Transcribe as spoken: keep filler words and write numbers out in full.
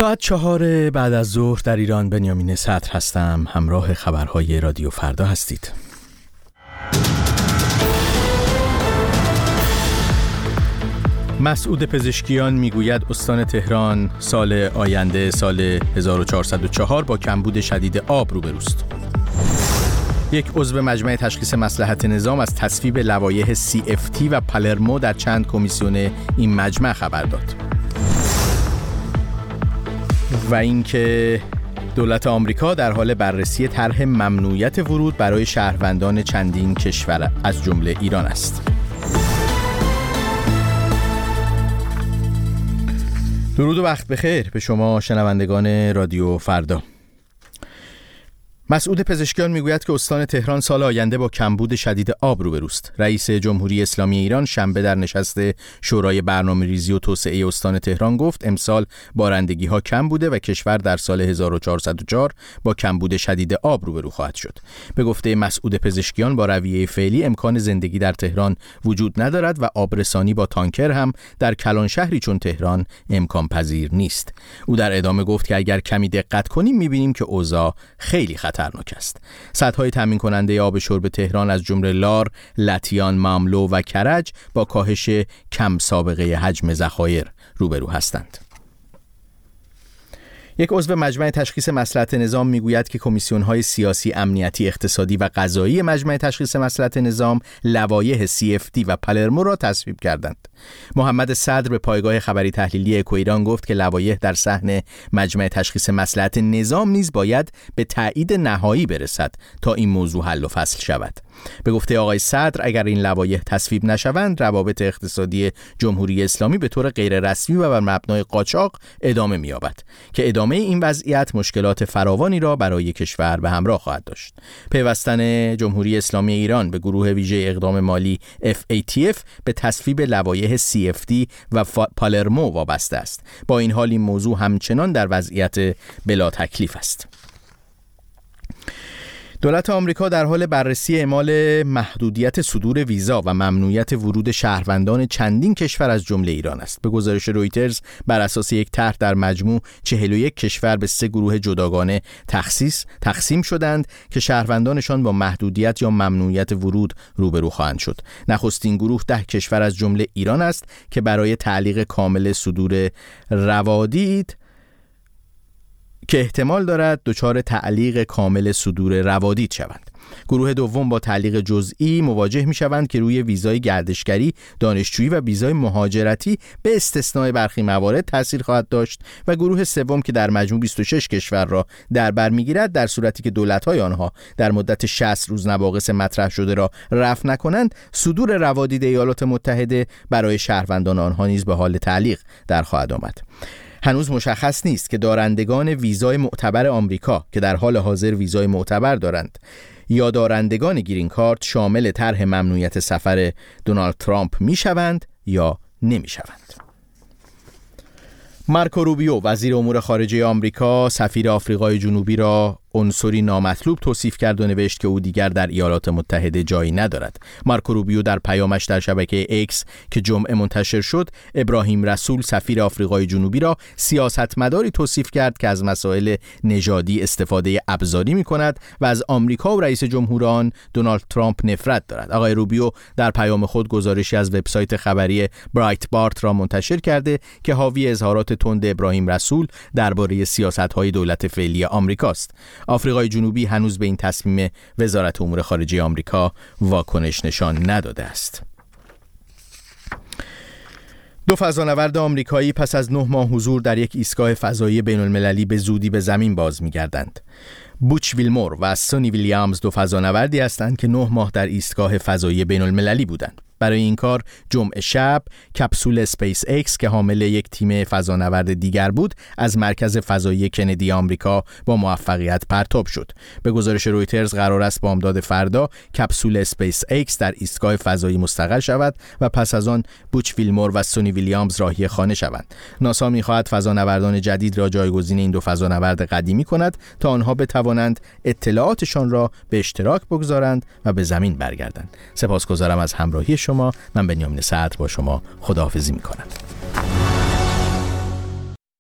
ساعت چهار بعد از ظهر در ایران. بنیامین صدر هستم. همراه خبرهای رادیو فردا هستید. مسعود پزشکیان میگوید استان تهران سال آینده سال هزار و چهارصد و چهار با کمبود شدید آب روبروست. یک عضو مجمع تشخیص مصلحت نظام از تصویب لوایح سی اف تی و پالرمو در چند کمیسیون این مجمع خبر داد. و اینکه دولت آمریکا در حال بررسی طرح ممنوعیت ورود برای شهروندان چندین کشور از جمله ایران است. درود و وقت بخیر به شما شنوندگان رادیو فردا. مسعود پزشکیان میگوید که استان تهران سال آینده با کمبود شدید آب روبروست. رئیس جمهوری اسلامی ایران شنبه در نشست شورای برنامه‌ریزی و توسعه استان تهران گفت امسال بارندگی ها کم بوده و کشور در سال هزار و چهارصد و چهار با کمبود شدید آب روبرو خواهد شد. به گفته مسعود پزشکیان با رویه فعلی امکان زندگی در تهران وجود ندارد و آبرسانی با تانکر هم در کلان شهری چون تهران امکان پذیر نیست. او در ادامه گفت که اگر کمی دقت کنیم می‌بینیم که اوضاع خیلی خطرناک است. سدهای تامین کننده آب شرب تهران از جمله لار، لطیان، ماملو و کرج با کاهش کم سابقه حجم ذخایر روبرو هستند. یک عضو مجمع تشخیص مصلحت نظام میگوید که کمیسیون‌های سیاسی، امنیتی، اقتصادی و قضایی مجمع تشخیص مصلحت نظام لوایح سی اف تی و پالرمو را تصویب کردند. محمد صدر به پایگاه خبری تحلیلی اکو ایران گفت که لوایح در صحن مجمع تشخیص مصلحت نظام نیز باید به تایید نهایی برسد تا این موضوع حل و فصل شود. به گفته آقای صدر اگر این لوایح تصویب نشوند روابط اقتصادی جمهوری اسلامی به طور غیر رسمی و بر مبنای قاچاق ادامه می‌یابد که ادامه این وضعیت مشکلات فراوانی را برای کشور به همراه خواهد داشت. پیوستن جمهوری اسلامی ایران به گروه ویژه اقدام مالی اف ای تی اف به تصویب لوایح سی اف تی و پالرمو وابسته است. با این حال این موضوع همچنان در وضعیت بلا تکلیف است. دولت آمریکا در حال بررسی اعمال محدودیت صدور ویزا و ممنوعیت ورود شهروندان چندین کشور از جمله ایران است. به گزارش رویترز بر اساس یک طرح در مجموع چهل و یک کشور به سه گروه جداگانه تخصیص تقسیم شدند که شهروندانشان با محدودیت یا ممنوعیت ورود روبرو خواهند شد. نخستین گروه ده کشور از جمله ایران است که برای تعلیق کامل صدور روادید که احتمال دارد دچار تعلیق کامل صدور روادید شوند. گروه دوم با تعلیق جزئی مواجه می شوند که روی ویزای گردشگری، دانشجویی و ویزای مهاجرتی به استثنای برخی موارد تاثیر خواهد داشت و گروه سوم که در مجموع بیست و شش کشور را در بر میگیرد در صورتی که دولت‌های آنها در مدت شصت روز نواقص مطرح شده را رفع نکنند صدور روادید ایالات متحده برای شهروندان آنها نیز به حال تعلیق در خواهد آمد. هنوز مشخص نیست که دارندگان ویزای معتبر آمریکا که در حال حاضر ویزای معتبر دارند یا دارندگان گرین کارت شامل طرح ممنوعیت سفر دونالد ترامپ میشوند یا نمیشوند. مارکو روبیو وزیر امور خارجه آمریکا سفیر آفریقای جنوبی را عنصری نامطلوب توصیف کرد و نوشت که او دیگر در ایالات متحده جایی ندارد. مارکو روبیو در پیامش در شبکه ایکس که جمعه منتشر شد، ابراهیم رسول سفیر آفریقای جنوبی را سیاستمداری توصیف کرد که از مسائل نژادی استفاده ابزاری می‌کند و از آمریکا و رئیس جمهور آن دونالد ترامپ نفرت دارد. آقای روبیو در پیام خود گزارشی از وبسایت خبری برایت بارت را منتشر کرده که حاوی اظهارات تند ابراهیم رسول درباره سیاست‌های دولت فعلی آمریکاست. آفریقای جنوبی هنوز به این تصمیم وزارت امور خارجه آمریکا واکنش نشان نداده است. دو فضانورد آمریکایی پس از نه ماه حضور در یک ایستگاه فضایی بین‌المللی به زودی به زمین باز می‌گردند. بوچ ویلمور و سونی ویلیامز دو فضانوردی هستند که نه ماه در ایستگاه فضایی بین‌المللی بودند. برای این کار جمعه شب کپسول اسپیس ایکس که حامل یک تیم فضانورد دیگر بود از مرکز فضایی کندی آمریکا با موفقیت پرتاب شد. به گزارش رویترز قرار است بامداد فردا کپسول اسپیس ایکس در ایستگاه فضایی مستقر شود و پس از آن بوچ ویلمور و سونی ویلیامز راهی خانه شوند. ناسا می‌خواهد فضانوردان جدید را جایگزین این دو فضانورد قدیمی کند تا آنها بتوانند اطلاعاتشان را به اشتراک بگذارند و به زمین برگردند. سپاسگزارم از همراهی شما. من بنیامین صدر با شما خداحافظی می‌کنم.